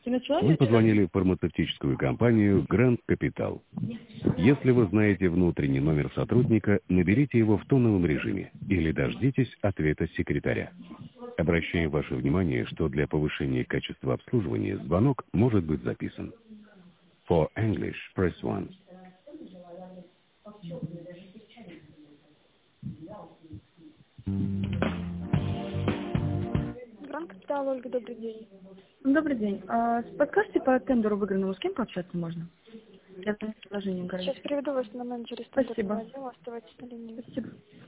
Вы позвонили в фармацевтическую компанию Grand Capital. Если вы знаете внутренний номер сотрудника, наберите его в тоновом режиме или дождитесь ответа секретаря. Обращаем ваше внимание, что для повышения качества обслуживания звонок может быть записан. For English, press 1. Гранд Капитал, Ольга, добрый день. Добрый день. Подскажите по тендеру выигранному, с кем пообщаться можно? Я там предложение говорю. Сейчас переведу вас на менеджера Спасибо. стандартного отдела, оставайтесь на линии. Спасибо.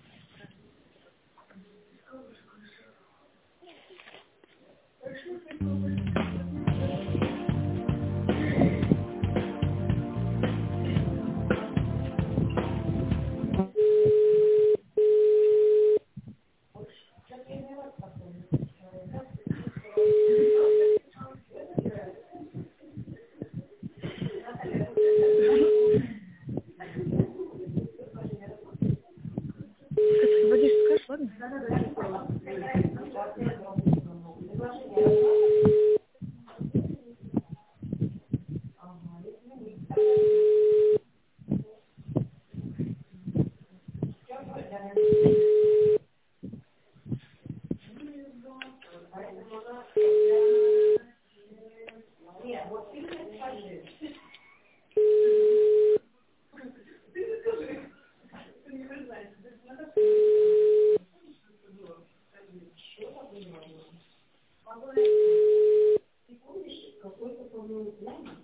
Водишь, скажешь, ладно?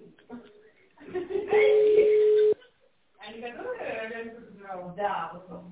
Да.